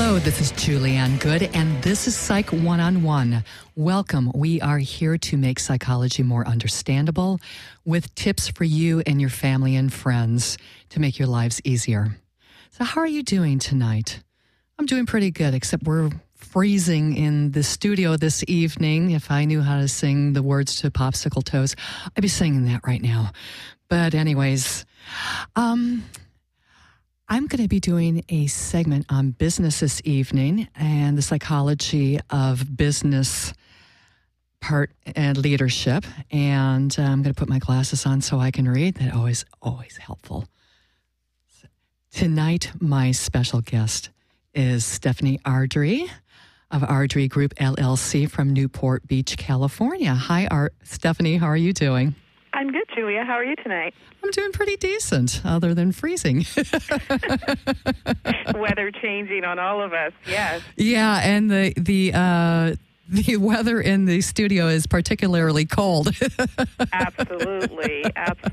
Hello, this is Julianne Good, and this is Psych One-on-One. Welcome. We are here to make psychology more understandable with tips for you and your family and friends to make your lives easier. So how are you doing tonight? I'm doing pretty good, except we're freezing in the studio this evening. If I knew how to sing the words to Popsicle Toes, I'd be singing that right now. But anyways, I'm going to be doing a segment on business this evening and the psychology of business part and leadership. And I'm going to put my glasses on so I can read. That always helpful. Tonight, my special guest is Stephanie Ardrey of Ardrey Group LLC from Newport Beach, California. Hi, Stephanie. How are you doing? I'm good, Julia. How are you tonight? I'm doing pretty decent, other than freezing. Weather changing on all of us, yes. Yeah, and the weather in the studio is particularly cold. Absolutely.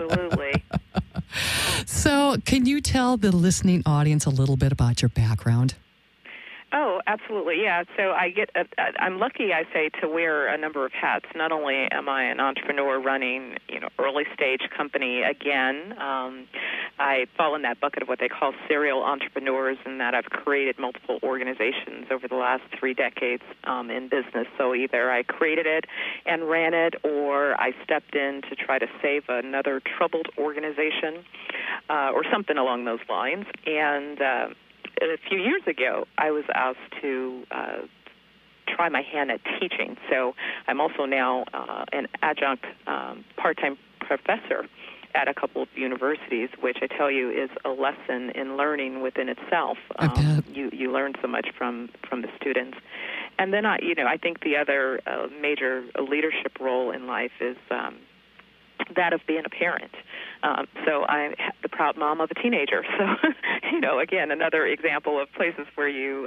So, can you tell the listening audience a little bit about your background? Oh, absolutely, yeah. So I'm lucky, I say, to wear a number of hats. Not only am I an entrepreneur running, early stage company again, I fall in that bucket of what they call serial entrepreneurs, in that I've created multiple organizations over the last 3 decades in business. So either I created it and ran it, or I stepped in to try to save another troubled organization, or something along those lines. And a few years ago, I was asked to try my hand at teaching. So I'm also now an adjunct part-time professor at a couple of universities, which I tell you is a lesson in learning within itself. You learn so much from the students. And then I think the other major leadership role in life is that of being a parent. So I'm the proud mom of a teenager. So, again, another example of places where you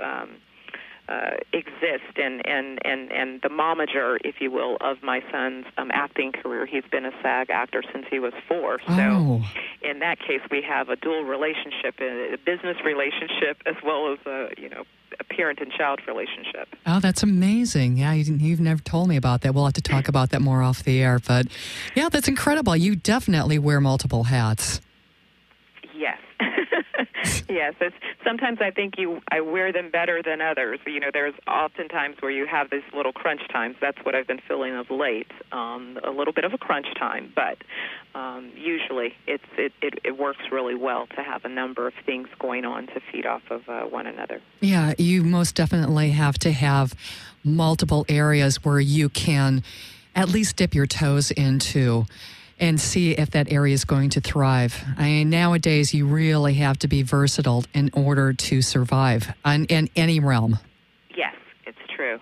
exist, and the momager, if you will, of my son's acting career. He's been a SAG actor since he was 4. So in that case, we have a dual relationship, a business relationship, as well as a parent and child relationship. Oh, that's amazing. Yeah, you've never told me about that. We'll have to talk about that more off the air. But yeah, that's incredible. You definitely wear multiple hats. Yes. Yes. Sometimes I think I wear them better than others. There's often times where you have these little crunch times. That's what I've been feeling of late. A little bit of a crunch time, but usually it works really well to have a number of things going on to feed off of one another. Yeah, you most definitely have to have multiple areas where you can at least dip your toes into and see if that area is going to thrive. Nowadays, you really have to be versatile in order to survive in any realm. Yes, it's true.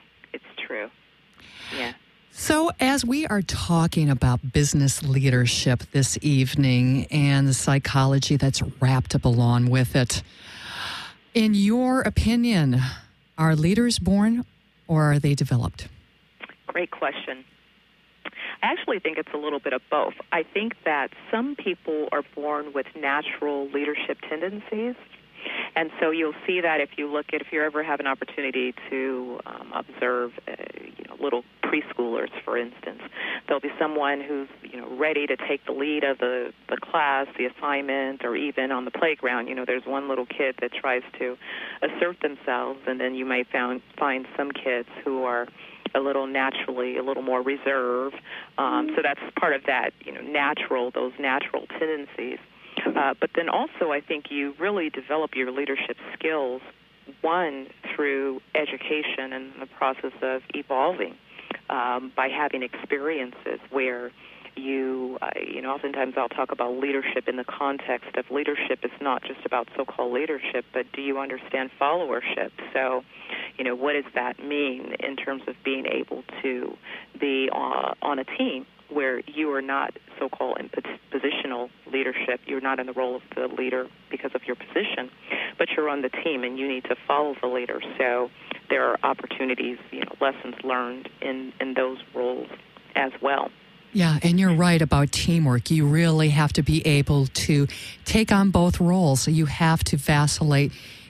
Yeah. So as we are talking about business leadership this evening and the psychology that's wrapped up along with it, in your opinion, are leaders born or are they developed? Great question. I actually think it's a little bit of both. I think that some people are born with natural leadership tendencies, and so you'll see that if you ever have an opportunity to observe, little preschoolers, for instance, there'll be someone who's ready to take the lead of the class, the assignment, or even on the playground. There's one little kid that tries to assert themselves, and then you may find some kids who are a little more reserved. So that's part of that, those natural tendencies. But then also I think you really develop your leadership skills, one, through education and the process of evolving by having experiences where you oftentimes I'll talk about leadership in the context of leadership is not just about so-called leadership, but do you understand followership? So, what does that mean in terms of being able to be on a team where you are not so-called in positional leadership, you're not in the role of the leader because of your position, but you're on the team and you need to follow the leader. So there are opportunities, lessons learned in those roles as well. Yeah, and you're right about teamwork. You really have to be able to take on both roles. You have to vacillate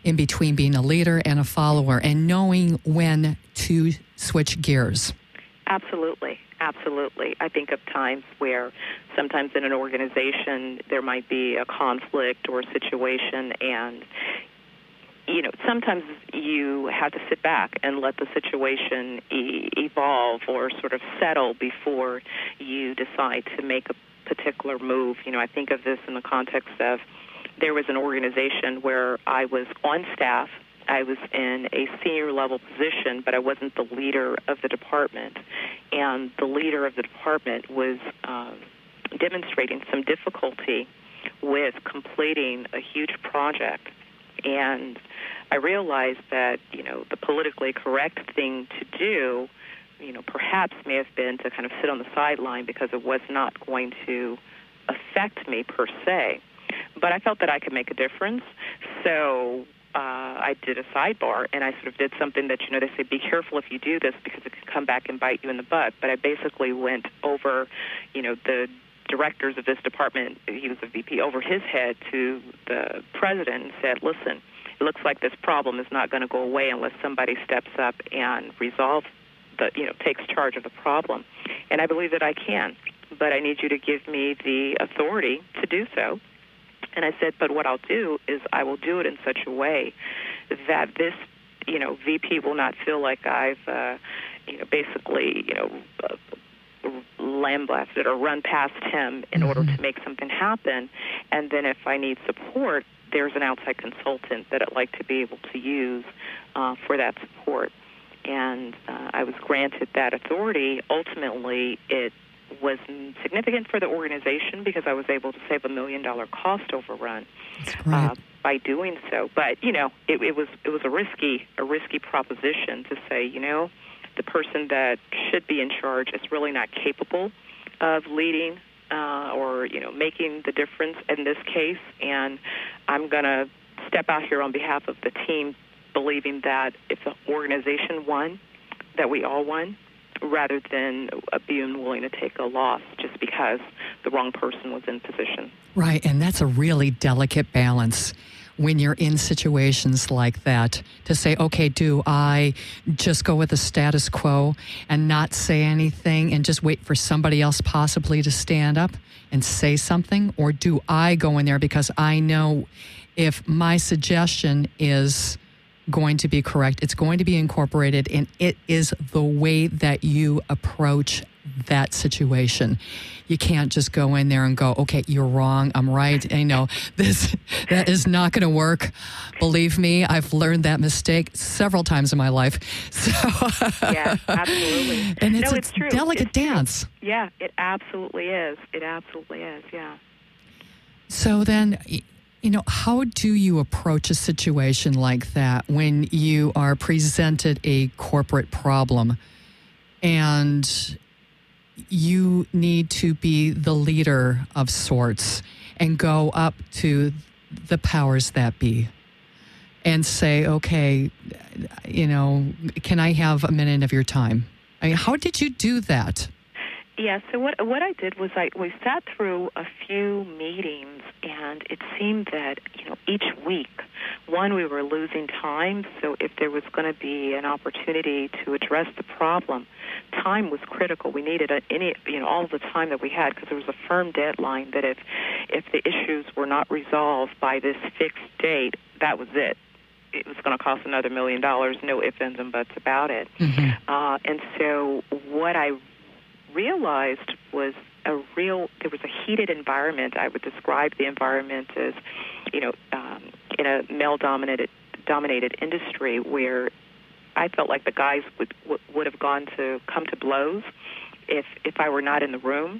in between being a leader and a follower and knowing when to switch gears. Absolutely. Absolutely. I think of times where sometimes in an organization there might be a conflict or a situation, and sometimes you have to sit back and let the situation evolve or sort of settle before you decide to make a particular move. I think of this in the context of there was an organization where I was on staff. I was in a senior level position, but I wasn't the leader of the department. And the leader of the department was demonstrating some difficulty with completing a huge project. And I realized that, the politically correct thing to do, perhaps may have been to kind of sit on the sideline because it was not going to affect me per se. But I felt that I could make a difference. So I did a sidebar, and I sort of did something that, they say, be careful if you do this because it could come back and bite you in the butt. But I basically went over, the directors of this department, he was a VP, over his head to the president and said, listen, it looks like this problem is not going to go away unless somebody steps up and resolves takes charge of the problem. And I believe that I can, but I need you to give me the authority to do so. And I said, but what I'll do is I will do it in such a way that this, VP will not feel like I've, basically, lambasted or run past him in order to make something happen. And then if I need support, there's an outside consultant that I'd like to be able to use for that support. And I was granted that authority. Ultimately, it was significant for the organization because I was able to save $1 million cost overrun by doing so. But it was a risky proposition to say, the person that should be in charge is really not capable of leading or making the difference in this case, and I'm going to step out here on behalf of the team, believing that if the organization won, that we all won, rather than being willing to take a loss just because the wrong person was in position. Right, and that's a really delicate balance when you're in situations like that, to say, okay, do I just go with the status quo and not say anything and just wait for somebody else possibly to stand up and say something? Or do I go in there because I know if my suggestion is going to be correct, it's going to be incorporated, and it is the way that you approach that situation. You can't just go in there and go, okay, you're wrong, I'm right. That is not going to work. Believe me, I've learned that mistake several times in my life. So, yeah, absolutely. And it's a delicate dance. True. Yeah, it absolutely is. It absolutely is, yeah. So then, how do you approach a situation like that when you are presented a corporate problem and you need to be the leader of sorts and go up to the powers that be and say, okay, can I have a minute of your time? How did you do that? Yeah, so what I did was we sat through a few meetings, and it seemed that, each week, one, we were losing time, so if there was going to be an opportunity to address the problem, time was critical. We needed all the time that we had because there was a firm deadline that if the issues were not resolved by this fixed date, that was it. It was going to cost another $1 million, no ifs, ands, and buts about it. Mm-hmm. And so what I realized was there was a heated environment. I would describe the environment as, in a male-dominated industry where I felt like the guys would have come to blows if I were not in the room.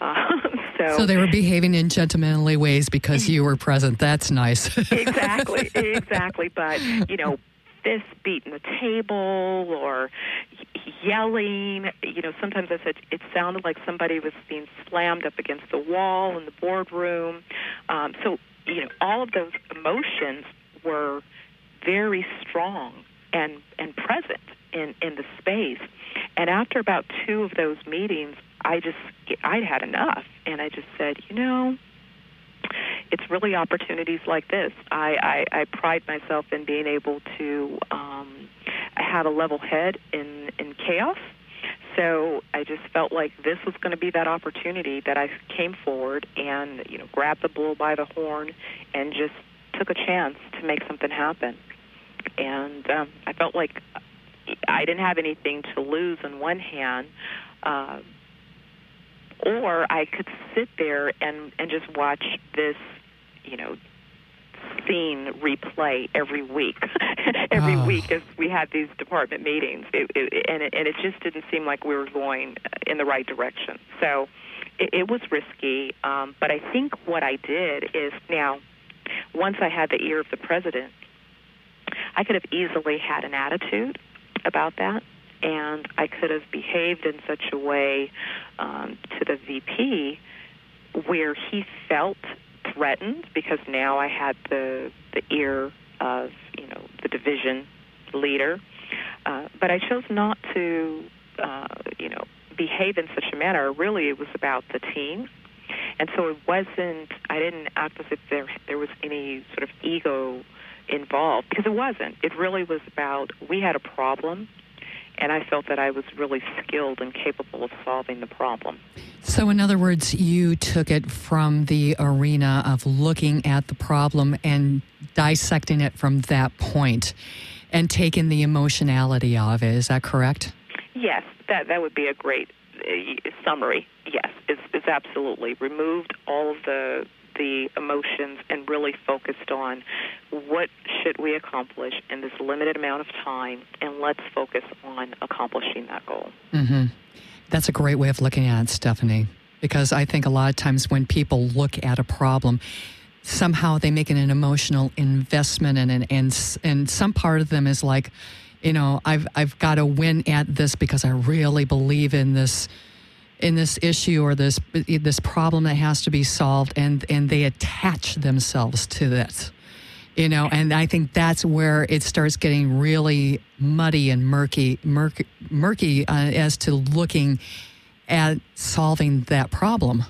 So they were behaving in gentlemanly ways because you were present. That's nice. Exactly. But, fist beating the table or yelling. Sometimes I said it sounded like somebody was being slammed up against the wall in the boardroom. So, all of those emotions were very strong and present in the space. And after about 2 of those meetings, I'd had enough. And I just said, it's really opportunities like this. I pride myself in being able to have a level head in chaos. So I just felt like this was going to be that opportunity that I came forward and, grabbed the bull by the horn and just took a chance to make something happen. And I felt like I didn't have anything to lose on one hand, or I could sit there and just watch this, scene replay every week. Every week as we had these department meetings, it just didn't seem like we were going in the right direction. So it was risky, but I think what I did is now, once I had the ear of the president, I could have easily had an attitude about that, and I could have behaved in such a way to the VP where he felt threatened, because now I had the ear of the division leader, but I chose not to behave in such a manner. Really, it was about the team, and so I didn't act as if there was any sort of ego involved, because it wasn't. It really was about, we had a problem, and I felt that I was really skilled and capable of solving the problem. So in other words, you took it from the arena of looking at the problem and dissecting it from that point and taking the emotionality of it. Is that correct? Yes, that would be a great summary. Yes, it's absolutely removed all of the emotions and really focused on what should we accomplish in this limited amount of time, and let's focus on accomplishing that goal. Mm-hmm. That's a great way of looking at it, Stephanie, because I think a lot of times when people look at a problem, somehow they make an emotional investment in it, and some part of them is like, I've got to win at this because I really believe in this issue or this problem that has to be solved, and they attach themselves to this, and I think that's where it starts getting really muddy and murky as to looking at solving that problem.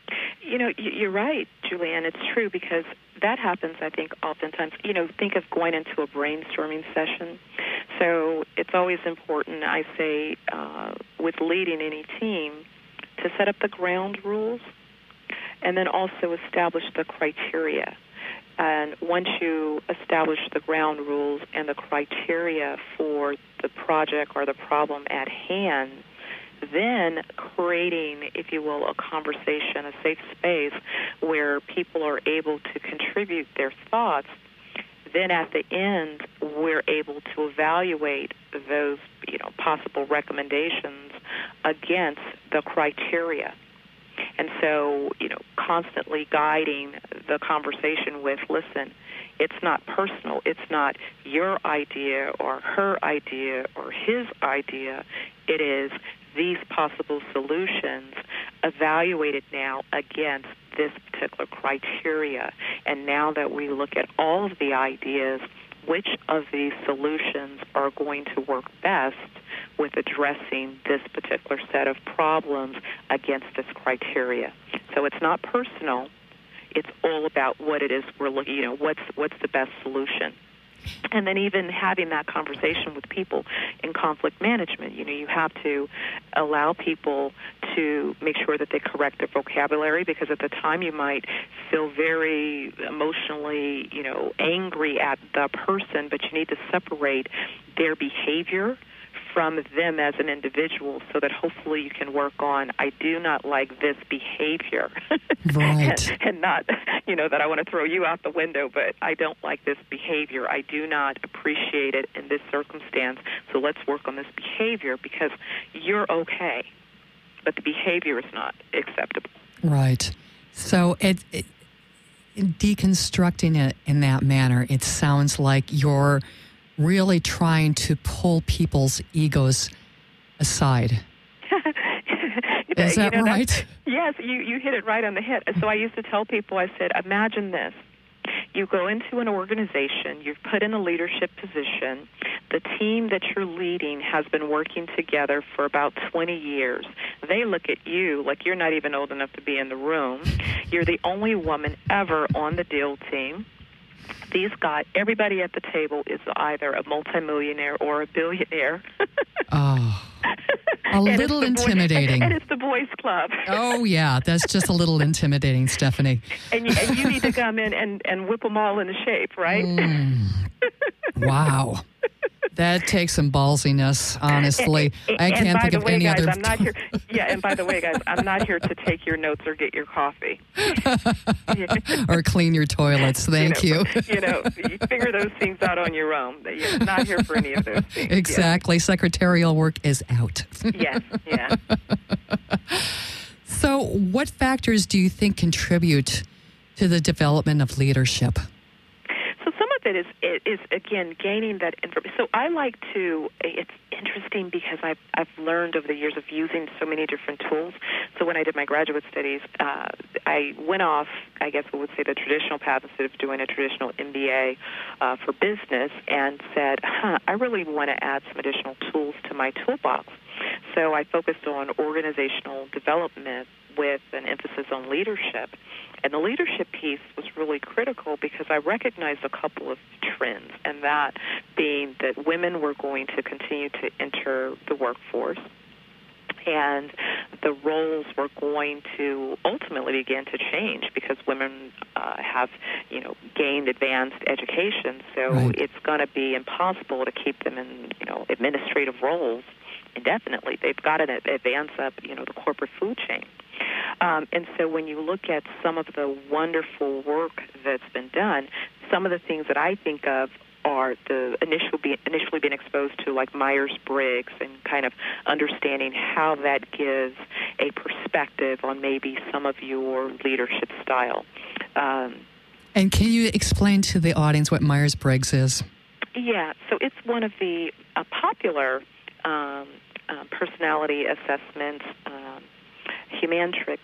You're right, Julianne. It's true, because that happens, I think, oftentimes. Think of going into a brainstorming session. So it's always important, I say, with leading any team, to set up the ground rules and then also establish the criteria. And once you establish the ground rules and the criteria for the project or the problem at hand, then creating, if you will, a conversation, a safe space where people are able to contribute their thoughts. Then at the end, we're able to evaluate those, possible recommendations against the criteria. And so, constantly guiding the conversation with, listen, it's not personal. It's not your idea or her idea or his idea. It is these possible solutions evaluated now against this particular criteria. And now that we look at all of the ideas, which of these solutions are going to work best with addressing this particular set of problems against this criteria. So it's not personal. It's all about what it is we're looking, what's the best solution. And then even having that conversation with people in conflict management, you have to allow people to make sure that they correct their vocabulary, because at the time you might feel very emotionally, angry at the person, but you need to separate their behavior from them as an individual, so that hopefully you can work on, I do not like this behavior. Right. and not, that I want to throw you out the window, but I don't like this behavior. I do not appreciate it in this circumstance, so let's work on this behavior, because you're okay, but the behavior is not acceptable. Right. So deconstructing it in that manner, it sounds like you're really trying to pull people's egos aside. Is that right? Yes, you hit it right on the head. So I used to tell people, I said, imagine this. You go into an organization, you're put in a leadership position, the team that you're leading has been working together for about 20 years. They look at you like you're not even old enough to be in the room. You're the only woman ever on the deal team. These guys, everybody at the table is either a multimillionaire or a billionaire. Oh, a little intimidating. And it's the boys' club. Oh, yeah, that's just a little intimidating, Stephanie. And you need to come in and whip them all into shape, right? Wow. That takes some ballsiness, honestly. I can't think of any other. I'm not here. Yeah, and by the way, guys, I'm not here to take your notes or get your coffee. Or clean your toilets. Thank you. You figure those things out on your own. You're not here for any of those things. Exactly. Yeah. Secretarial work is out. Yes, yeah. So, what factors do you think contribute to the development of leadership? It is again gaining that information. So I like to. It's interesting because I've learned over the years of using so many different tools. So when I did my graduate studies, I went off, I guess we would say, the traditional path instead of doing a traditional MBA for business, and said, I really want to add some additional tools to my toolbox. So I focused on organizational development with an emphasis on leadership. And the leadership piece was really critical because I recognized a couple of trends, and that being that women were going to continue to enter the workforce, and the roles were going to ultimately begin to change because women have, gained advanced education. So right. It's going to be impossible to keep them in, administrative roles indefinitely. They've got to advance up, the corporate food chain. And so when you look at some of the wonderful work that's been done, some of the things that I think of are the initially being exposed to, like Myers-Briggs, and kind of understanding how that gives a perspective on maybe some of your leadership style. And can you explain to the audience what Myers-Briggs is? Yeah, so it's one of the popular personality assessments. Humantrix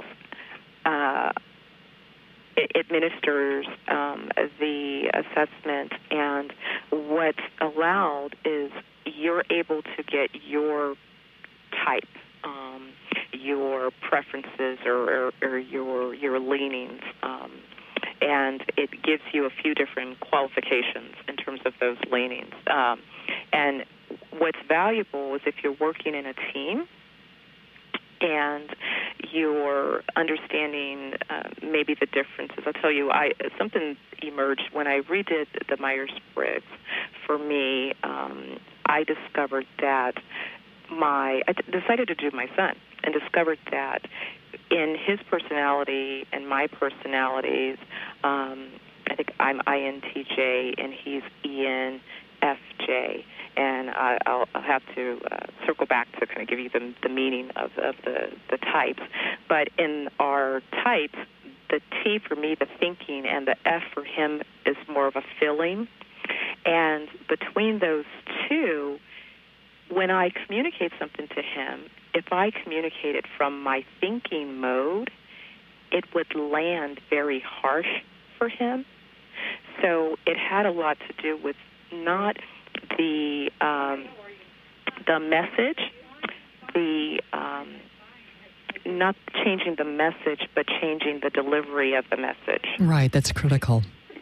administers the assessment, and what's allowed is you're able to get your type, your preferences, or your leanings, and it gives you a few different qualifications in terms of those leanings. And what's valuable is if you're working in a team, and you're understanding maybe the differences. I'll tell you, something emerged when I redid the Myers-Briggs. For me, I discovered that I decided to do my son, and discovered that in his personality and my personalities, I think I'm INTJ and he's ENFJ. And I'll have to circle back to kind of give you the meaning of the types. But in our types, the T for me, the thinking, and the F for him is more of a feeling. And between those two, when I communicate something to him, if I communicate it from my thinking mode, it would land very harsh for him. So it had a lot to do with not the message, not changing the message, but changing the delivery of the message. Right, that's critical.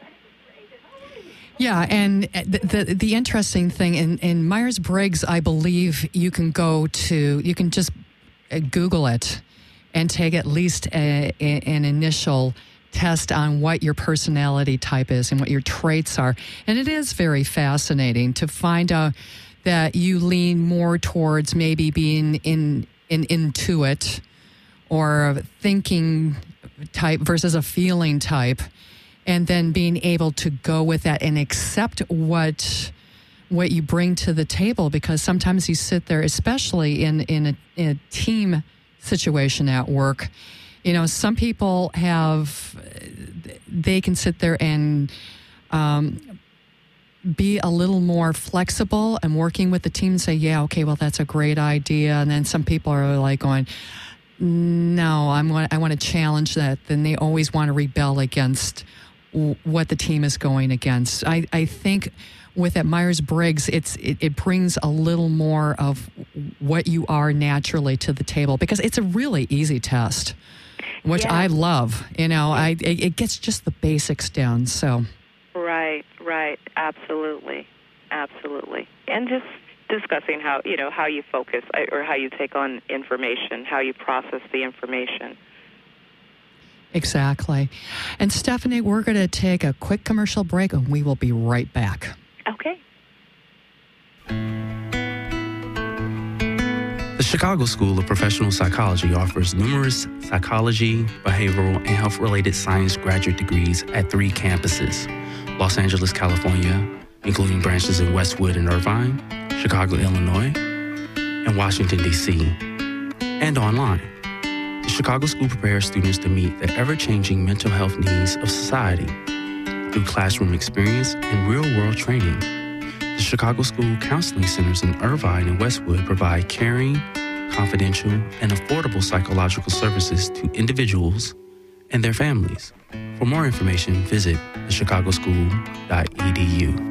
Yeah, and the interesting thing in Myers-Briggs, I believe you can just Google it and take at least an initial test on what your personality type is and what your traits are. And it is very fascinating to find out that you lean more towards maybe being an intuit or a thinking type versus a feeling type, and then being able to go with that and accept what you bring to the table, because sometimes you sit there, especially in a team situation at work. Some people they can sit there and be a little more flexible and working with the team and say, yeah, okay, well, that's a great idea. And then some people are like going, no, I want to challenge that. Then they always want to rebel against what the team is going against. I think with that Myers-Briggs, it brings a little more of what you are naturally to the table, because it's a really easy test, which I love. It gets just the basics down. So right, absolutely, and just discussing how you focus or how you take on information, how you process the information. Exactly. And Stephanie, we're going to take a quick commercial break, and we will be right back. Okay. The Chicago School of Professional Psychology offers numerous psychology, behavioral, and health-related science graduate degrees at 3 campuses: Los Angeles, California, including branches in Westwood and Irvine, Chicago, Illinois, and Washington, D.C., and online. The Chicago School prepares students to meet the ever-changing mental health needs of society through classroom experience and real-world training. The Chicago School Counseling Centers in Irvine and Westwood provide caring, confidential, and affordable psychological services to individuals and their families. For more information, visit thechicagoschool.edu.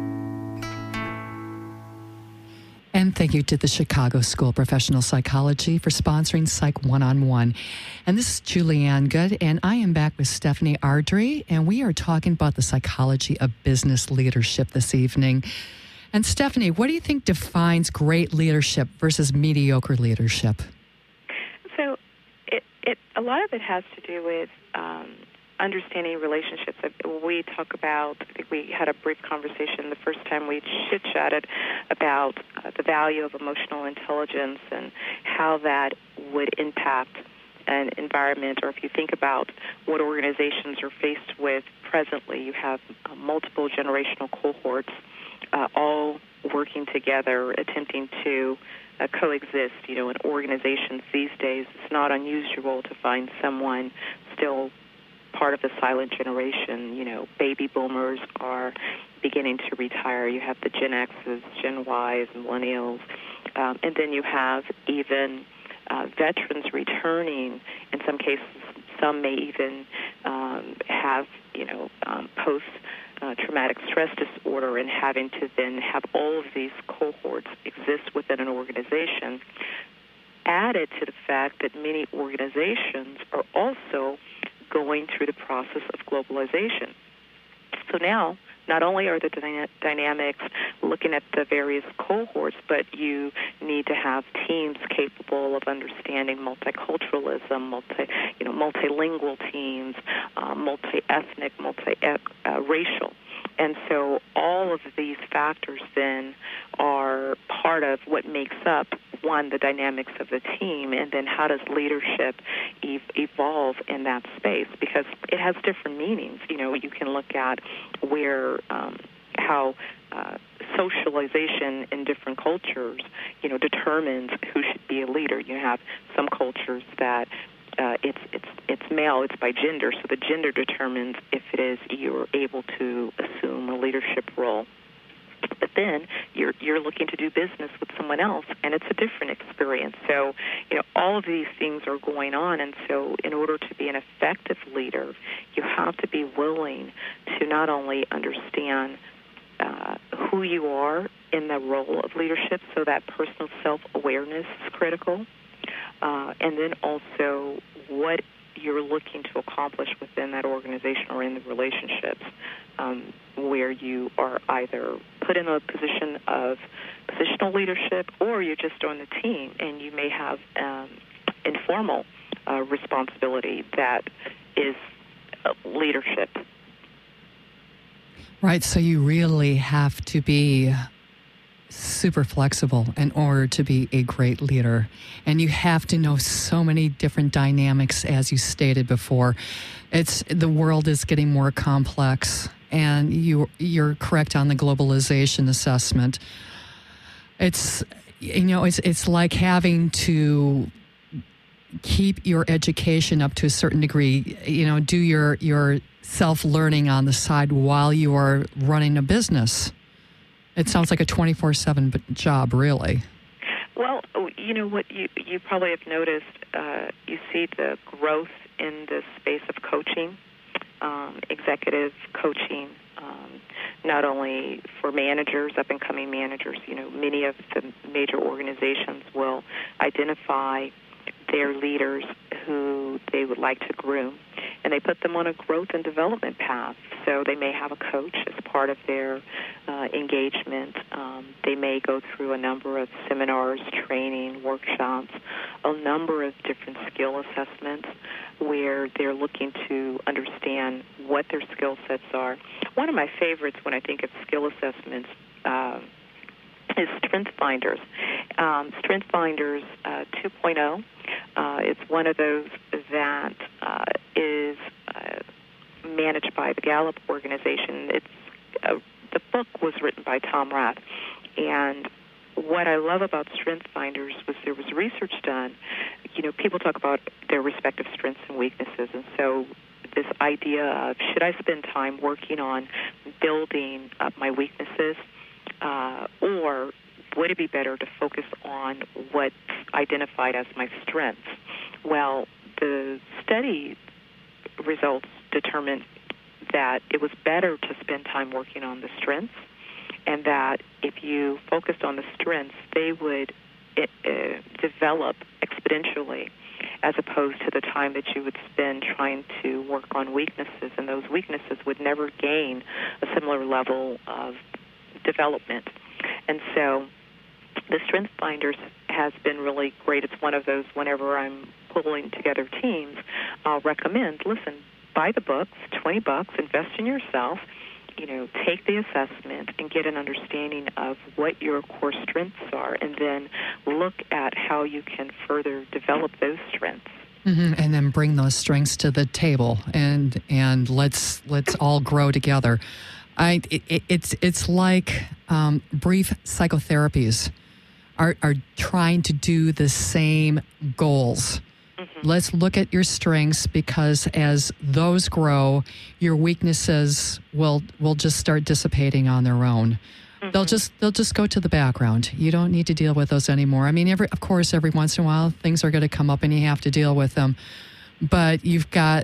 And thank you to the Chicago School of Professional Psychology for sponsoring Psych One-on-One. And this is Julianne Good, and I am back with Stephanie Ardrey, and we are talking about the psychology of business leadership this evening. And Stephanie, what do you think defines great leadership versus mediocre leadership? So a lot of it has to do with understanding relationships. We talk about, I think we had a brief conversation the first time we chit-chatted about the value of emotional intelligence and how that would impact an environment. Or if you think about what organizations are faced with presently, you have multiple generational cohorts all working together, attempting to coexist. In organizations these days, it's not unusual to find someone still part of the silent generation. Baby boomers are beginning to retire. You have the Gen X's, Gen Y's, millennials, and then you have even veterans returning. In some cases, some may even have post-traumatic stress disorder, and having to then have all of these cohorts exist within an organization, added to the fact that many organizations are also going through the process of globalization. So now, not only are the dynamics looking at the various cohorts, but you need to have teams capable of understanding multiculturalism, multilingual teams, multi-ethnic, multi-racial. And so all of these factors then are part of what makes up, one, the dynamics of the team, and then how does leadership evolve in that space? Because it has different meanings. You can look at where how socialization in different cultures, determines who should be a leader. You have some cultures that it's male, it's by gender, so the gender determines if it is you're able to assume a leadership role. But then you're looking to do business with someone else, and it's a different experience. So, all of these things are going on, and so in order to be an effective leader, you have to be willing to not only understand who you are in the role of leadership, so that personal self-awareness is critical, and then also what you're looking to accomplish within that organization or in the relationships, where you are either put in a position of positional leadership or you're just on the team and you may have informal responsibility that is leadership. Right, so you really have to be super flexible in order to be a great leader. And you have to know so many different dynamics, as you stated before. The world is getting more complex, and you're correct on the globalization assessment. It's like having to keep your education up to a certain degree, do your self-learning on the side while you are running a business. It sounds like a 24/7 job, really. Well, what you probably have noticed, you see the growth in the space of coaching executive coaching, not only for managers, up-and-coming managers. Many of the major organizations will identify their leaders who they would like to groom, and they put them on a growth and development path. So they may have a coach as part of their engagement. They may go through a number of seminars, training, workshops, a number of different skill assessments where they're looking to understand what their skill sets are. One of my favorites when I think of skill assessments is Strength Finders. Strength Finders 2.0. It's one of those that is managed by the Gallup organization. The book was written by Tom Rath, and what I love about Strength Finders was there was research done. People talk about their respective strengths and weaknesses, and so this idea of should I spend time working on building up my weaknesses, or would it be better to focus on what's identified as my strengths? Well, the study results determined that it was better to spend time working on the strengths, and that if you focused on the strengths, they would develop exponentially, as opposed to the time that you would spend trying to work on weaknesses, and those weaknesses would never gain a similar level of development. And so the Strength Finders has been really great. It's one of those, whenever I'm pulling together teams, I'll recommend, listen, buy the books, $20, invest in yourself, take the assessment and get an understanding of what your core strengths are, and then look at how you can further develop those strengths. Mm-hmm. And then bring those strengths to the table, and let's all grow together. It's like brief psychotherapies are trying to do the same goals. Mm-hmm. Let's look at your strengths, because as those grow, your weaknesses will just start dissipating on their own. Mm-hmm. They'll just go to the background. You don't need to deal with those anymore. I mean, of course, every once in a while, things are going to come up and you have to deal with them. But you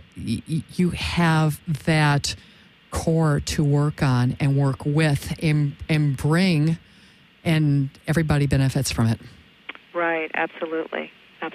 have that core to work on and work with and bring, and everybody benefits from it. Right, absolutely.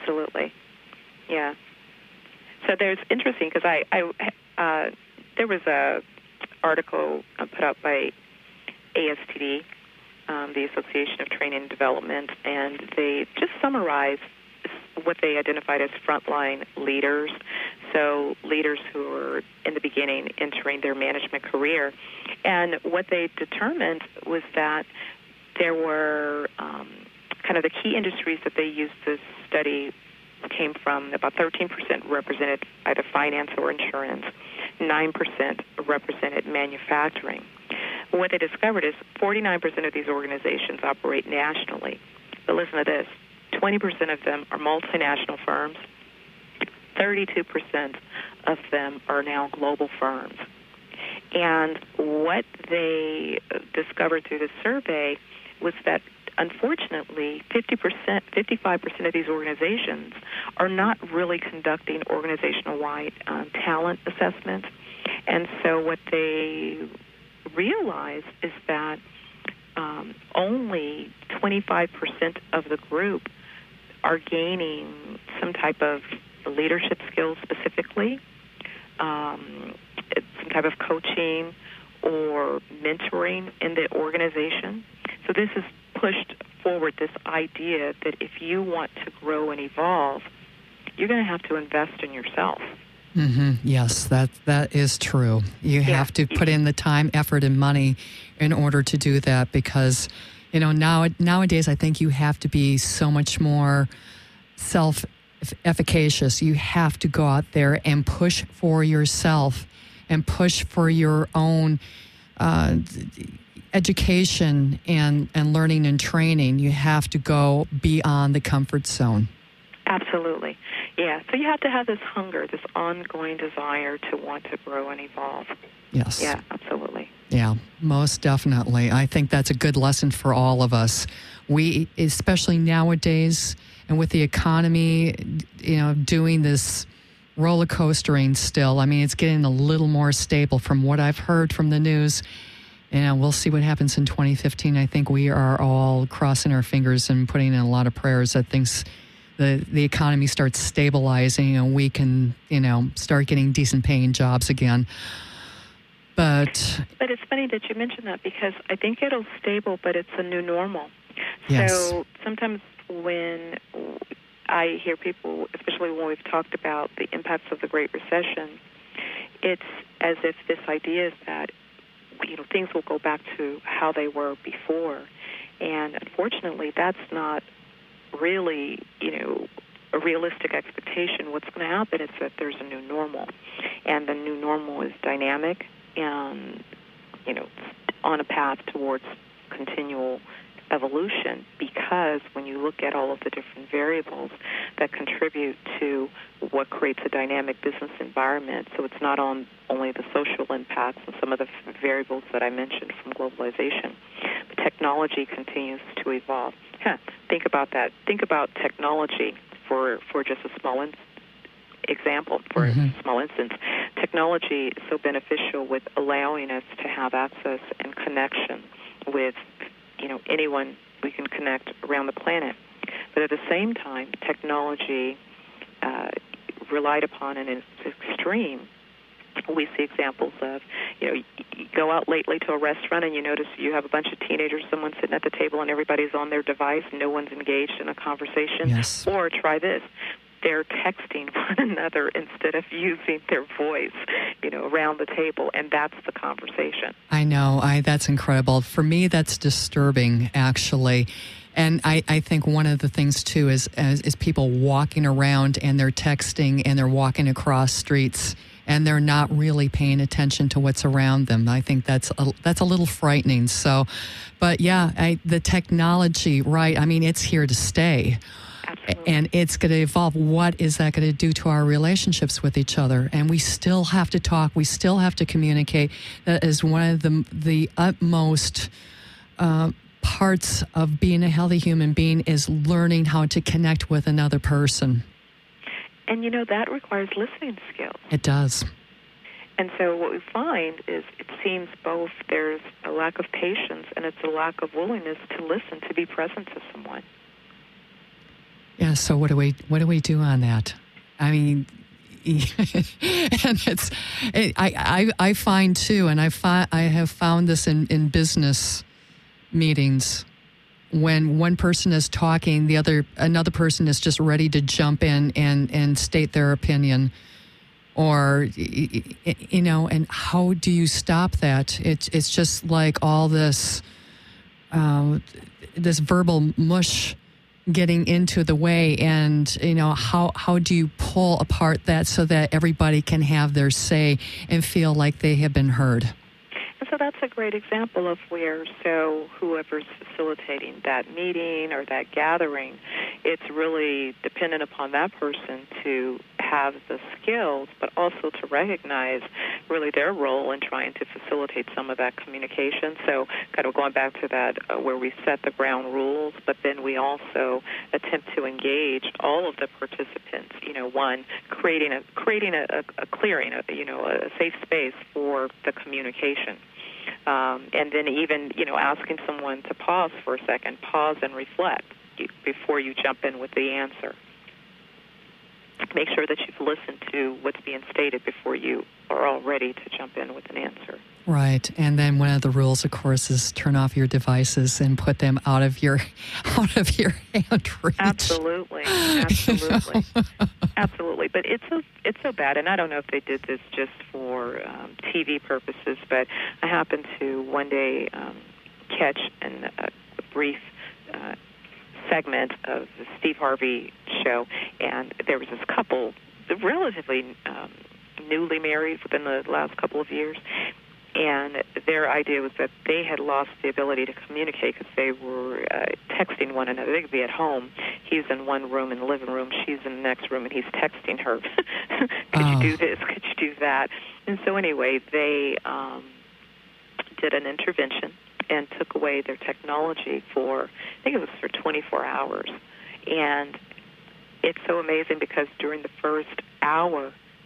Yeah. So there's interesting, because I there was a article put out by ASTD, the Association of Training and Development, and they just summarized what they identified as frontline leaders, so leaders who are in the beginning entering their management career. And what they determined was that there were kind of the key industries that they used to study came from about 13% represented either finance or insurance, 9% represented manufacturing. What they discovered is 49% of these organizations operate nationally. But listen to this, 20% of them are multinational firms, 32% of them are now global firms. And what they discovered through the survey was that, unfortunately, 55% of these organizations are not really conducting organizational-wide talent assessments. And so what they realized is that only 25% of the group are gaining some type of leadership skills specifically, some type of coaching or mentoring in the organization. So this has pushed forward this idea that if you want to grow and evolve, you're going to have to invest in yourself. Mm-hmm. Yes, that is true. You have to put in the time, effort, and money in order to do that, because nowadays I think you have to be so much more self-efficacious. You have to go out there and push for yourself and push for your own education and learning and training. You have to go beyond the comfort zone. Absolutely. Yeah, so you have to have this hunger, this ongoing desire to want to grow and evolve. Yes. Yeah, absolutely. Yeah, most definitely. I think that's a good lesson for all of us. We, especially nowadays, and with the economy, doing this roller coastering still. I mean, it's getting a little more stable from what I've heard from the news. And we'll see what happens in 2015. I think we are all crossing our fingers and putting in a lot of prayers that things, the economy starts stabilizing and we can, start getting decent paying jobs again. But it's funny that you mentioned that, because I think it'll stable, but it's a new normal. Yes. So sometimes when I hear people, especially when we've talked about the impacts of the Great Recession, it's as if this idea is that things will go back to how they were before. And unfortunately, that's not really, a realistic expectation. What's going to happen is that there's a new normal. And the new normal is dynamic and, on a path towards continual evolution, because when you look at all of the different variables that contribute to what creates a dynamic business environment, so it's not only the social impacts and some of the variables that I mentioned from globalization, but technology continues to evolve. Think about that. Think about technology for just a small example, for a small instance. Technology is so beneficial with allowing us to have access and connection with anyone we can connect around the planet. But at the same time, technology relied upon in its extreme. We see examples of, you go out lately to a restaurant and you notice you have a bunch of teenagers, someone sitting at the table and everybody's on their device, no one's engaged in a conversation. Yes. Or try this. They're texting one another instead of using their voice, around the table, and that's the conversation. I know. That's incredible. For me, that's disturbing, actually. And I think one of the things, too, is people walking around and they're texting and they're walking across streets and they're not really paying attention to what's around them. I think that's a little frightening. So, but yeah, the technology, right? I mean, it's here to stay. Absolutely. And it's going to evolve. What is that going to do to our relationships with each other? And we still have to talk. We still have to communicate. That is one of the utmost parts of being a healthy human being, is learning how to connect with another person. And, that requires listening skills. It does. And so what we find is it seems both there's a lack of patience and it's a lack of willingness to listen, to be present to someone. Yeah, so what do we do on that? I mean, and I find too, and I have found this in business meetings, when one person is talking, another person is just ready to jump in and state their opinion, or and how do you stop that? It's just like all this this verbal mush getting into the way, and how do you pull apart that so that everybody can have their say and feel like they have been heard? And so that's a great example of where, whoever's facilitating that meeting or that gathering, it's really dependent upon that person to have the skills, but also to recognize really their role in trying to facilitate some of that communication. So kind of going back to that where we set the ground rules, but then we also attempt to engage all of the participants, one, creating a clearing, a safe space for the communication. And then even, asking someone to pause for a second, pause and reflect before you jump in with the answer. Make sure that you've listened to what's being stated before you are all ready to jump in with an answer. Right. And then one of the rules, of course, is turn off your devices and put them out of your hand reach. Absolutely. Absolutely. But it's so bad, and I don't know if they did this just for TV purposes, but I happened to one day catch a brief segment of the Steve Harvey show, and there was this couple, relatively newly married within the last couple of years, and their idea was that they had lost the ability to communicate because they were texting one another. They could be at home. He's in one room in the living room. She's in the next room, and he's texting her. Could you do this? Could you do that? And so anyway, they did an intervention and took away their technology for, I think it was for 24 hours. And it's so amazing because during the first hour,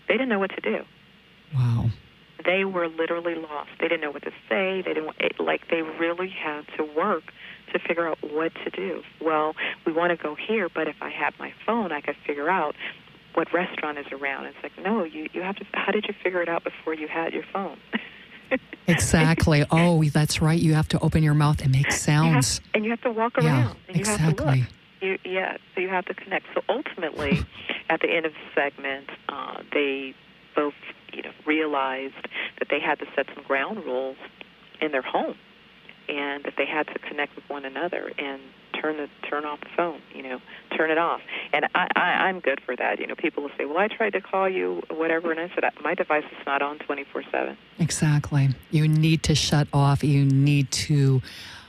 They didn't know what to do. Wow. They were literally lost. They didn't know what to say. They really had to work to figure out what to do. Well, we want to go here, but if I had my phone, I could figure out what restaurant is around. It's like, no, you have to. How did you figure it out before you had your phone? Exactly. Oh, that's right. You have to open your mouth and make sounds. And you have to walk around. And you exactly. have to look. So you have to connect. So ultimately, at the end of the segment, they both, realized that they had to set some ground rules in their home, and that they had to connect with one another and turn off the phone. Turn it off. And I'm good for that. People will say, "Well, I tried to call you, whatever," and I said, "My device is not on 24/7." Exactly. You need to shut off. You need to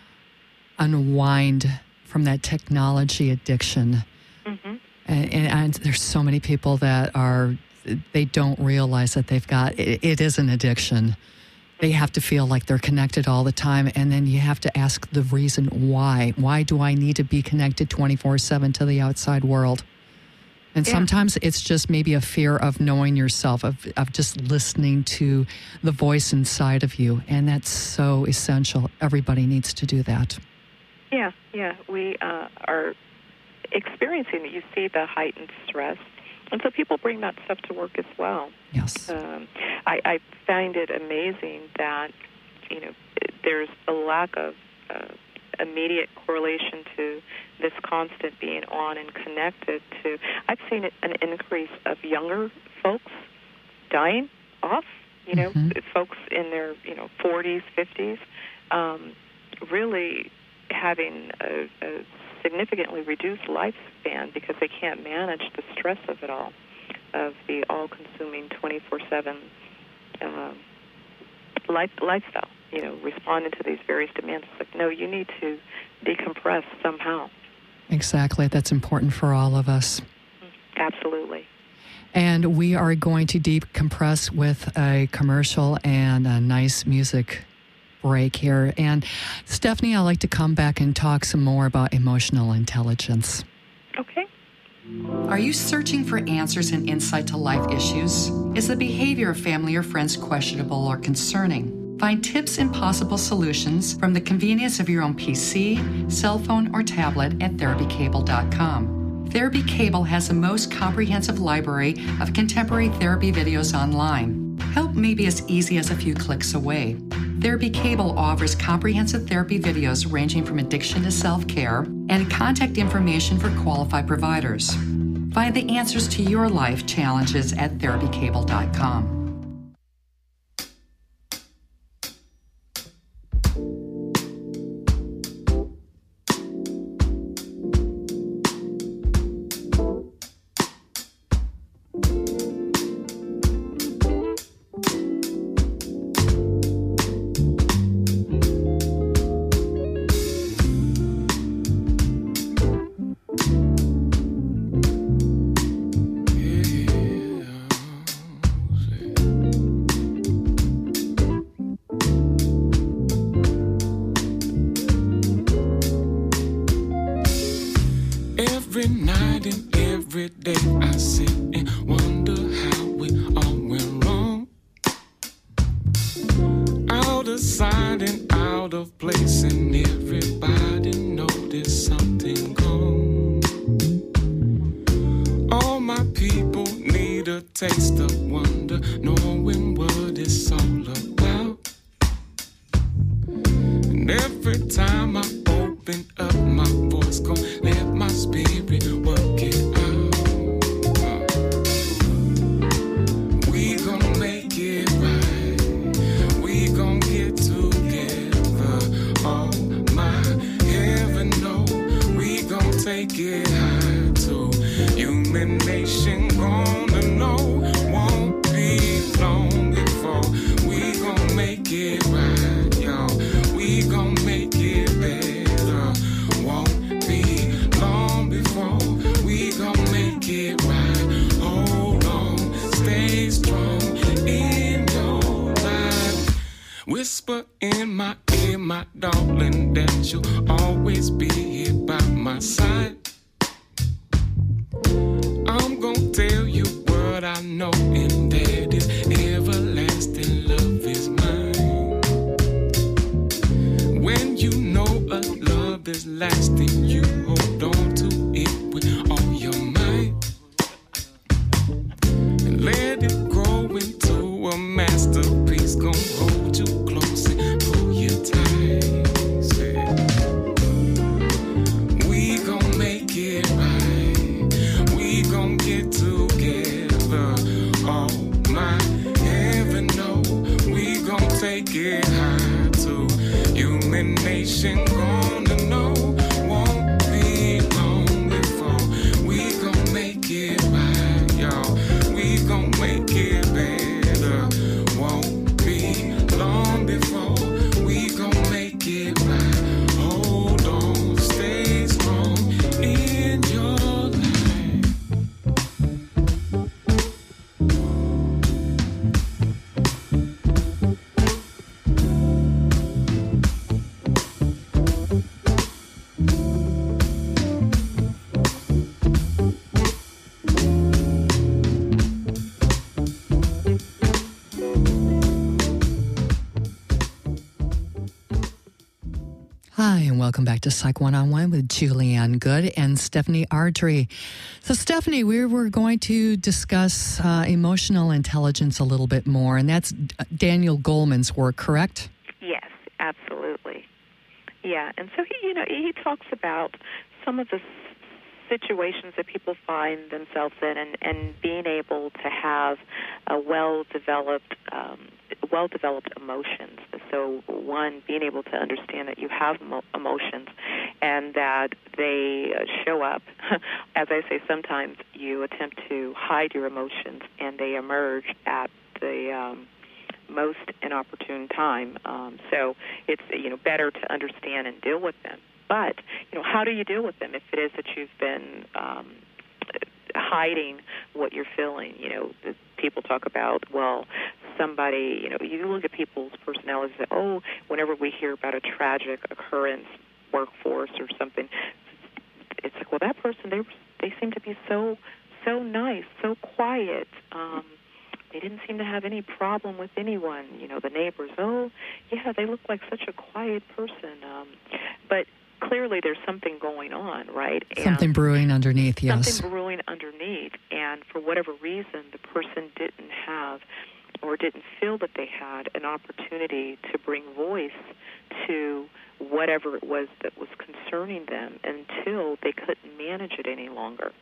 unwind from that technology addiction. Mm-hmm. And there's so many people that they don't realize that they've got, it is an addiction. They have to feel like they're connected all the time, and then you have to ask the reason why. Why do I need to be connected 24/7 to the outside world? And sometimes it's just maybe a fear of knowing yourself, of just listening to the voice inside of you, and that's so essential. Everybody needs to do that. Yeah. We are experiencing, you see the heightened stress. And so people bring that stuff to work as well. Yes. I find it amazing that, there's a lack of immediate correlation to this constant being on and connected to. I've seen an increase of younger folks dying off, folks in their, 40s, 50s, really having a significantly reduced lifespan because they can't manage the stress of it all, of the all-consuming 24/7 lifestyle, responding to these various demands. It's like, no, you need to decompress somehow. Exactly. That's important for all of us. Absolutely. And we are going to decompress with a commercial and a nice music break here. And Stephanie, I'd like to come back and talk some more about emotional intelligence. Okay. Are you searching for answers and insight to life issues? Is the behavior of family or friends questionable or concerning? Find tips and possible solutions from the convenience of your own PC, cell phone, or tablet at therapycable.com. Therapy Cable has the most comprehensive library of contemporary therapy videos online. Help may be as easy as a few clicks away. Therapy Cable offers comprehensive therapy videos ranging from addiction to self-care and contact information for qualified providers. Find the answers to your life challenges at therapycable.com. Every night and every day I sit and wonder how we all went wrong. Out of sight and out of place, and everybody noticed something gone. All my people need a taste of wonder, knowing what it's all about. And every time I open up my voice, gon' let my spirit work it out. We gon' make it right. We gon' get together. Oh my heaven, no. We gon' take it high too. Human nation gonna know. Won't be long before we gon' make it right, y'all. We gon' make it better. Won't be long before we gon' make it right. Hold on, stay strong in your life. Whisper in my ear, my darling, that you'll always be here by my side. I'm gon' tell you what I know in love is lasting, you hold on to it with all your might. And let it grow into a masterpiece. Gonna hold you close and pull you tight. Say, we gon' make it right. We gon' get together. Oh my heaven, no. We gon' take it high too. Human nation gonna know. Won't be long before we gon' make it right, y'all. We gon' make it better. Won't be long before we gon' make it right. Hold on, stay strong in your life. Hi, and welcome back to Psych One-on-One with Julianne Good and Stephanie Ardrey. So, Stephanie, we were going to discuss emotional intelligence a little bit more, and that's Daniel Goleman's work, correct? Yes, absolutely. Yeah, and so he talks about some of the situations that people find themselves in, and being able to have a well-developed emotions. So, one, being able to understand that you have emotions and that they show up. As I say, sometimes you attempt to hide your emotions, and they emerge at the most inopportune time. So it's better to understand and deal with them. But how do you deal with them if it is that you've been hiding what you're feeling? People talk about, well, somebody, you look at people's personalities and say, oh, whenever we hear about a tragic occurrence, workforce or something, it's like, well, that person, they seem to be so nice, so quiet. They didn't seem to have any problem with anyone. The neighbors, oh, yeah, they look like such a quiet person. But clearly there's something going on, right? Something brewing underneath, yes. Something brewing underneath, and for whatever reason, the person didn't have or didn't feel that they had an opportunity to bring voice to whatever it was that was concerning them until they couldn't manage it any longer.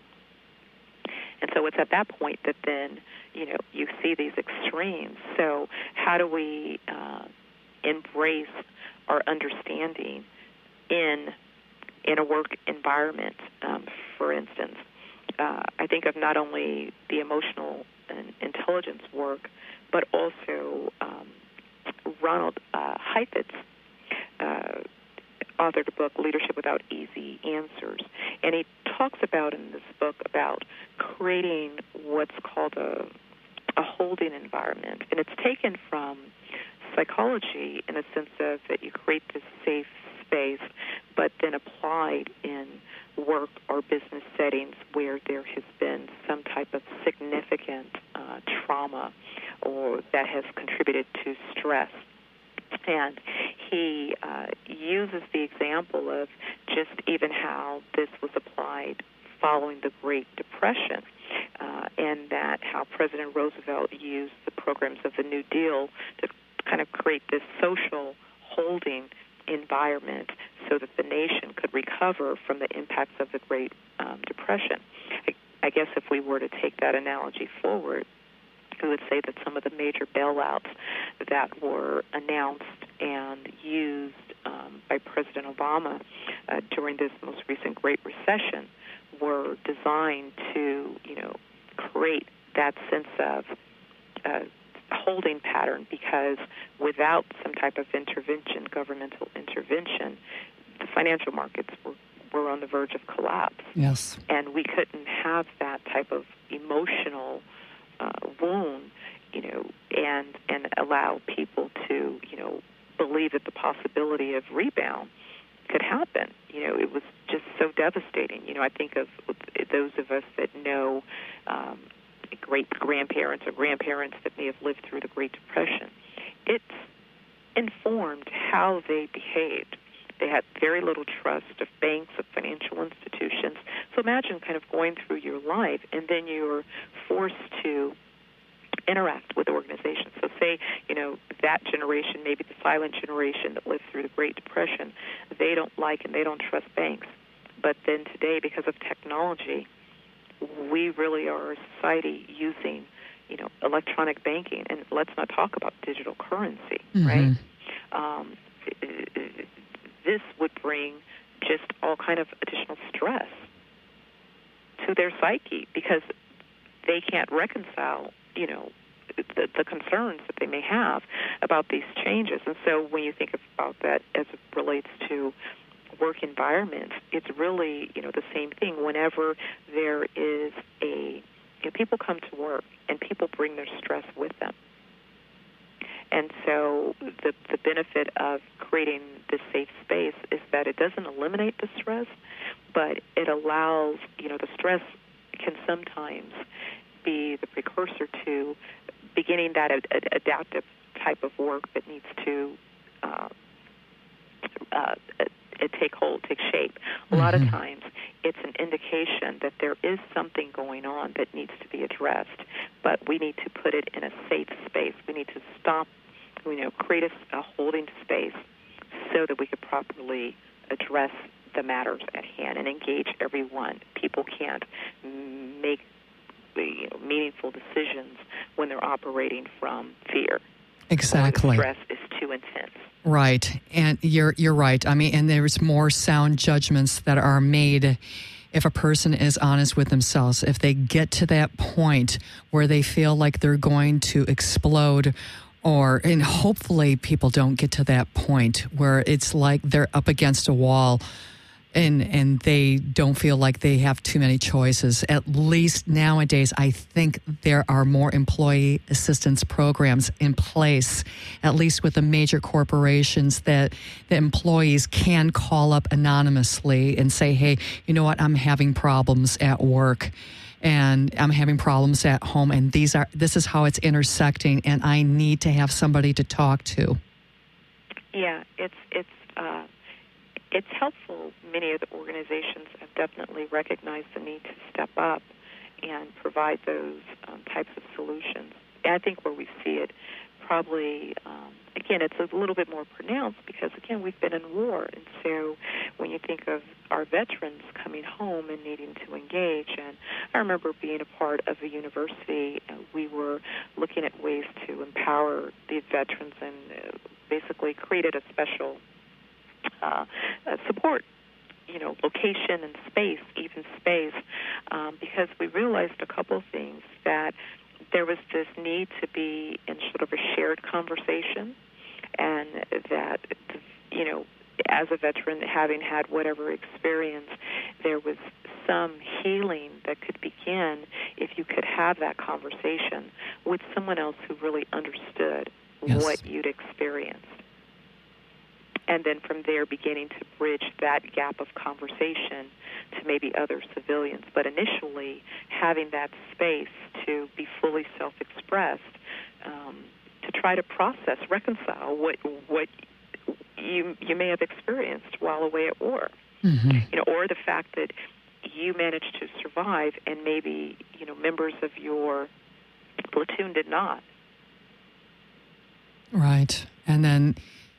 And so it's at that point that then, you see these extremes. So how do we embrace our understanding in a work environment, for instance? I think of not only the emotional and intelligence work, but also Ronald Heifetz authored a book, Leadership Without Easy Answers. And he talks about in this book about creating what's called a holding environment. And it's taken from psychology in a sense of that you create this safe space, but then applied in work or business settings where there has been some type of significant trauma or that has contributed to stress. And he uses the example of just even how this was applied following the Great Depression, and that how President Roosevelt used the programs of the New Deal to kind of create this social holding environment so that the nation could recover from the impacts of the Great Depression. I guess if we were to take that analogy forward, we would say that some of the major bailouts that were announced and used by President Obama during this most recent Great Recession were designed to, create that sense of holding pattern, because without some type of intervention, governmental intervention, the financial markets were on the verge of collapse. Yes. And we couldn't have that type of emotional wound, and allow people to, believe that the possibility of rebound could happen. It was just so devastating. I think of those of us that know great-grandparents or grandparents that may have lived through the Great Depression. It's informed how they behaved. They had very little trust of banks, of financial institutions. So imagine kind of going through your life, and then you're forced to interact with organizations. So say, that generation, maybe the silent generation that lived through the Great Depression, they don't like and they don't trust banks. But then today, because of technology, we really are a society using, electronic banking. And let's not talk about digital currency, right? This would bring just all kind of additional stress to their psyche because they can't reconcile, the concerns that they may have about these changes. And so when you think about that as it relates to work environments, it's really, the same thing. Whenever there is people come to work and people bring their stress with them. And so the benefit of creating this safe space is that it doesn't eliminate the stress, but it allows, the stress can sometimes be the precursor to beginning that adaptive type of work that needs to take shape. A lot of times it's an indication that there is something going on that needs to be addressed, but we need to put it in a safe space. We need to stop, create a holding space so that we could properly address the matters at hand and engage everyone. People can't make meaningful decisions when they're operating from fear. Exactly. Or the stress is too intense. Right. And you're right. I mean, and there's more sound judgments that are made if a person is honest with themselves. If they get to that point where they feel like they're going to explode, and hopefully people don't get to that point where it's like they're up against a wall and they don't feel like they have too many choices. At least nowadays, I think there are more employee assistance programs in place, at least with the major corporations, that the employees can call up anonymously and say, hey, you know what, I'm having problems at work and I'm having problems at home, and this is how it's intersecting, and I need to have somebody to talk to. Yeah, it's helpful. Many of the organizations have definitely recognized the need to step up and provide those types of solutions. And I think where we see it probably, again, it's a little bit more pronounced because, again, we've been in war. And so when you think of our veterans coming home and needing to engage, and I remember being a part of a university, we were looking at ways to empower these veterans and basically created a special support, location and space, even space, because we realized a couple of things, that there was this need to be in sort of a shared conversation, and that, as a veteran, having had whatever experience, there was some healing that could begin if you could have that conversation with someone else who really understood what you'd experienced. And then from there, beginning to bridge that gap of conversation to maybe other civilians. But initially, having that space to be fully self-expressed, to try to process, reconcile what you may have experienced while away at war, or the fact that you managed to survive and maybe members of your platoon did not. Right, and then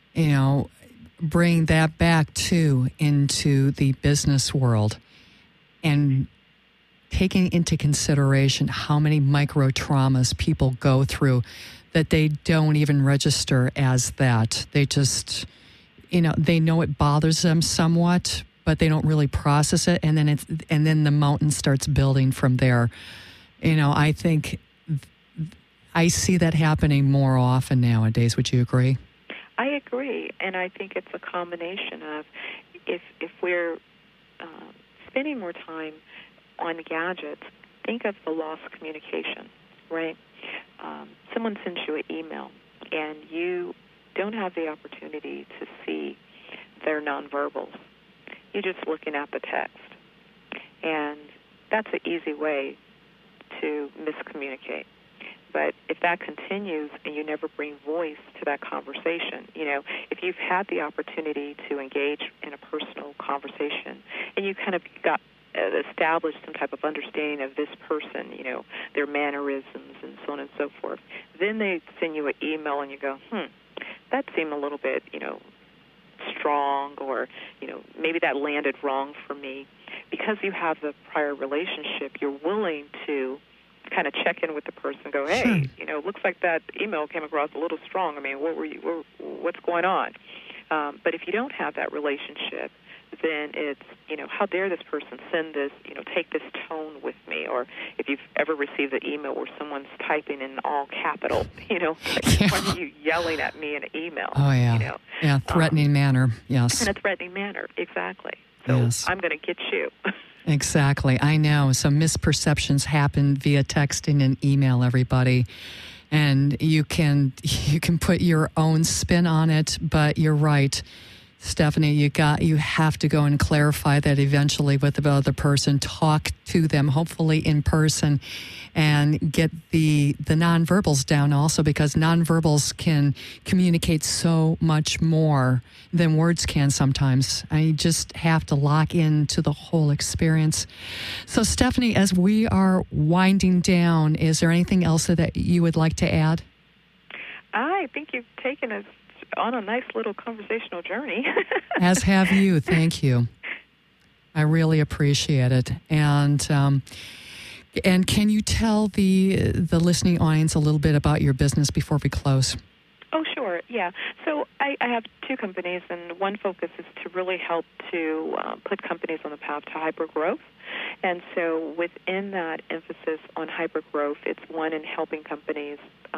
bring that back too into the business world and taking into consideration how many micro traumas people go through that they don't even register as that. They just, they know it bothers them somewhat, but they don't really process it, and then the mountain starts building from there. I think I see that happening more often nowadays. Would you agree? I agree, and I think it's a combination of if we're spending more time on gadgets, think of the lost communication, right? Someone sends you an email, and you don't have the opportunity to see their nonverbals. You're just looking at the text, and that's an easy way to miscommunicate. But if that continues and you never bring voice to that conversation, if you've had the opportunity to engage in a personal conversation and you kind of got established some type of understanding of this person, their mannerisms and so on and so forth, then they send you an email and you go, that seemed a little bit, strong, or, maybe that landed wrong for me. Because you have the prior relationship, you're willing to kind of check in with the person and go, hey, looks like that email came across a little strong. I mean, what's going on? But if you don't have that relationship, then it's, how dare this person send this, take this tone with me? Or if you've ever received an email where someone's typing in all capital, why are you yelling at me in an email? Oh, yeah. Yeah, threatening manner, yes. In a threatening manner, exactly. So yes. I'm going to get you. Exactly. I know. So misperceptions happen via texting and email, everybody. And you can put your own spin on it, but you're right, Stephanie, you have to go and clarify that eventually with the other person, talk to them, hopefully in person, and get the nonverbals down also, because nonverbals can communicate so much more than words can sometimes. I just have to lock into the whole experience. So, Stephanie, as we are winding down, is there anything else that you would like to add? I think you've taken us on a nice little conversational journey. As have you. Thank you. I really appreciate it. And can you tell the listening audience a little bit about your business before we close? Oh, sure. Yeah. So I have two companies, and one focus is to really help to put companies on the path to hypergrowth. And so within that emphasis on hypergrowth, it's one in helping companies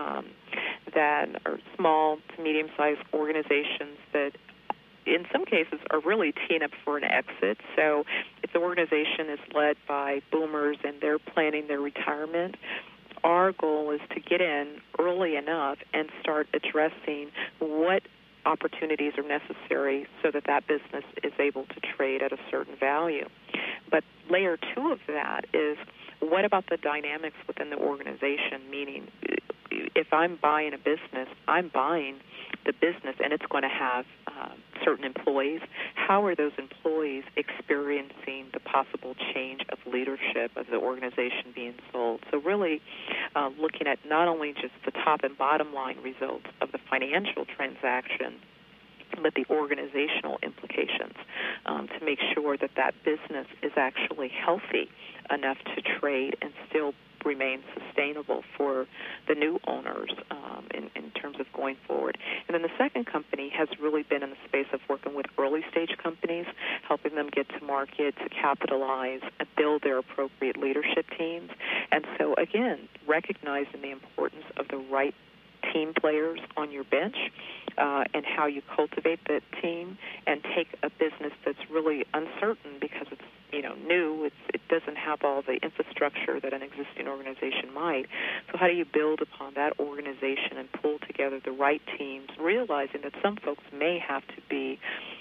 that are small to medium-sized organizations that in some cases are really teeing up for an exit. So if the organization is led by boomers and they're planning their retirement, our goal is to get in early enough and start addressing what opportunities are necessary so that that business is able to trade at a certain value. But layer two of that is, what about the dynamics within the organization? Meaning, if I'm buying a business, I'm buying the business and it's going to have certain employees. How are those employees experiencing the possible change of leadership of the organization being sold? So really looking at not only just the top and bottom line results of the financial transaction, but the organizational implications to make sure that that business is actually healthy enough to trade and still remain sustainable for the new owners in terms of going forward. And then the second company has really been in the space of working with early-stage companies, helping them get to market, to capitalize, and build their appropriate leadership teams. And so, again, recognizing the importance of the right team players on your bench and how you cultivate that team and take a business that's really uncertain because it's new. It doesn't have all the infrastructure that an existing organization might. So how do you build upon that organization and pull together the right teams, realizing that some folks may have to be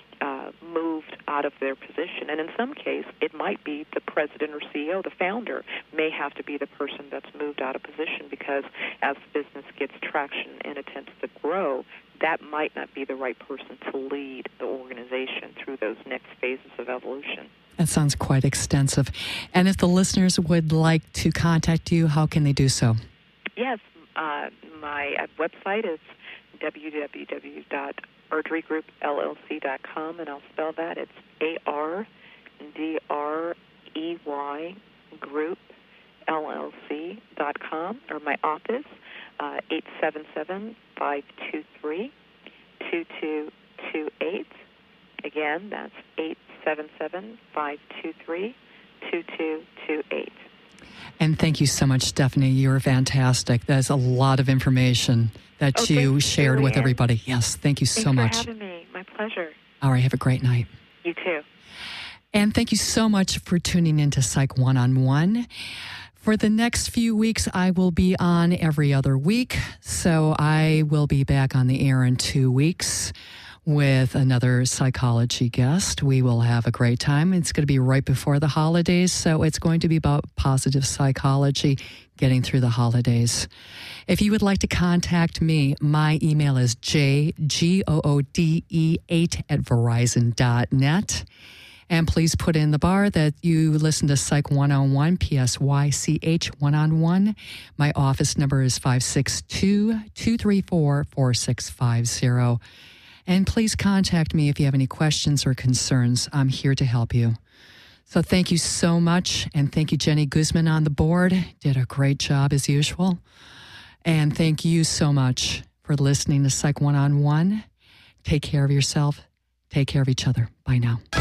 moved out of their position. And in some case, it might be the president or CEO, the founder, may have to be the person that's moved out of position because as the business gets traction and attempts to grow, that might not be the right person to lead the organization through those next phases of evolution. That sounds quite extensive. And if the listeners would like to contact you, how can they do so? Yes, my website is www.erdreygroupllc.com, and I'll spell that. It's ARDREY Group LLC.com, or my office, 877-523-2228. Again, that's 877-523-2228. And thank you so much, Stephanie. You're fantastic. That's a lot of information that you shared with everybody. Yes, thank you so much. Thanks for having me. My pleasure. All right, have a great night. You too. And thank you so much for tuning in to Psych One-on-One. For the next few weeks, I will be on every other week, so I will be back on the air in 2 weeks. with another psychology guest. We will have a great time. It's going to be right before the holidays, so it's going to be about positive psychology, getting through the holidays. If you would like to contact me, my email is jgoode8@verizon.net. And please put in the bar that you listen to Psych 101, PSYCH 1-on-1. My office number is 562-234-4650. And please contact me if you have any questions or concerns. I'm here to help you. So thank you so much. And thank you, Jenny Guzman on the board. Did a great job as usual. And thank you so much for listening to Psych 1-on-1. Take care of yourself. Take care of each other. Bye now.